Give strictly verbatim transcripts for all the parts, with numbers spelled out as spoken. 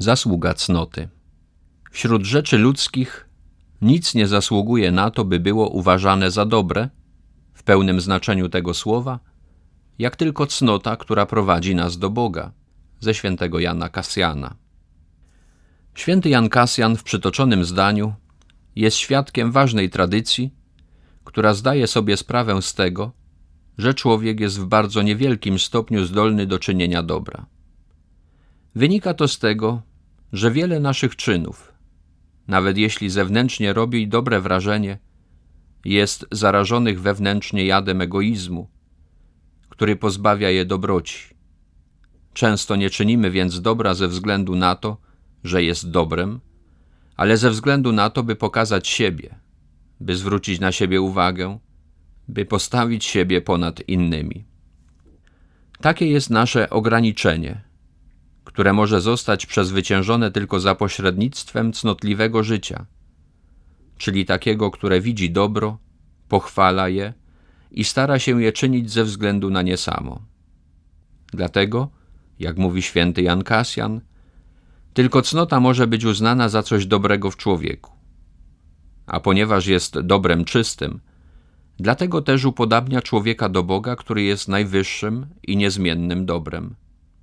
Zasługa cnoty. Wśród rzeczy ludzkich nic nie zasługuje na to, by było uważane za dobre, w pełnym znaczeniu tego słowa, jak tylko cnota, która prowadzi nas do Boga, ze świętego Jana Kasjana. Święty Jan Kasjan w przytoczonym zdaniu jest świadkiem ważnej tradycji, która zdaje sobie sprawę z tego, że człowiek jest w bardzo niewielkim stopniu zdolny do czynienia dobra. Wynika to z tego, że wiele naszych czynów, nawet jeśli zewnętrznie robi dobre wrażenie, jest zarażonych wewnętrznie jadem egoizmu, który pozbawia je dobroci. Często nie czynimy więc dobra ze względu na to, że jest dobrem, ale ze względu na to, by pokazać siebie, by zwrócić na siebie uwagę, by postawić siebie ponad innymi. Takie jest nasze ograniczenie, które może zostać przezwyciężone tylko za pośrednictwem cnotliwego życia, czyli takiego, które widzi dobro, pochwala je i stara się je czynić ze względu na nie samo. Dlatego, jak mówi święty Jan Kasjan, tylko cnota może być uznana za coś dobrego w człowieku. A ponieważ jest dobrem czystym, dlatego też upodabnia człowieka do Boga, który jest najwyższym i niezmiennym dobrem.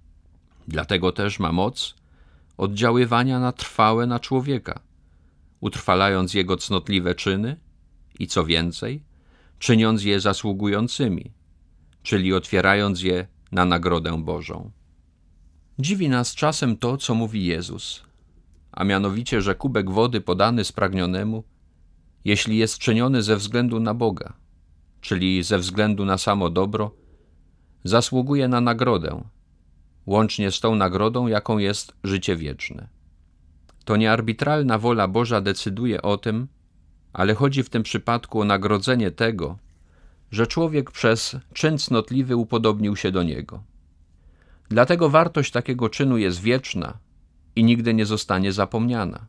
Dlatego też ma moc oddziaływania na trwałe na człowieka, utrwalając jego cnotliwe czyny i co więcej, czyniąc je zasługującymi, czyli otwierając je na nagrodę Bożą. Dziwi nas czasem to, co mówi Jezus, a mianowicie, że kubek wody podany spragnionemu, jeśli jest czyniony ze względu na Boga, czyli ze względu na samo dobro, zasługuje na nagrodę, łącznie z tą nagrodą, jaką jest życie wieczne. To nie arbitralna wola Boża decyduje o tym, ale chodzi w tym przypadku o nagrodzenie tego, że człowiek przez czyn cnotliwy upodobnił się do Niego. Dlatego wartość takiego czynu jest wieczna i nigdy nie zostanie zapomniana.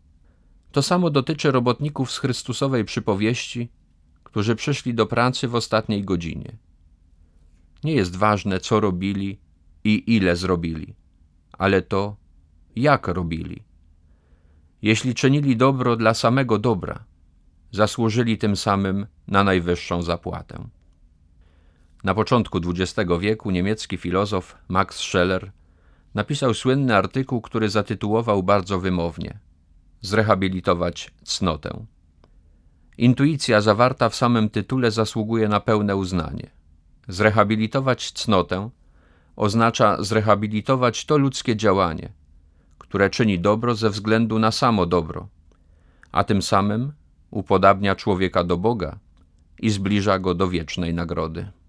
To samo dotyczy robotników z Chrystusowej przypowieści, którzy przyszli do pracy w ostatniej godzinie. Nie jest ważne, co robili i ile zrobili, ale to, jak robili. Jeśli czynili dobro dla samego dobra, zasłużyli tym samym na najwyższą zapłatę. Na początku dwudziestego wieku niemiecki filozof Max Scheler napisał słynny artykuł, który zatytułował bardzo wymownie „Zrehabilitować cnotę”. Intuicja zawarta w samym tytule zasługuje na pełne uznanie. Zrehabilitować cnotę oznacza zrehabilitować to ludzkie działanie, które czyni dobro ze względu na samo dobro, a tym samym upodabnia człowieka do Boga i zbliża go do wiecznej nagrody.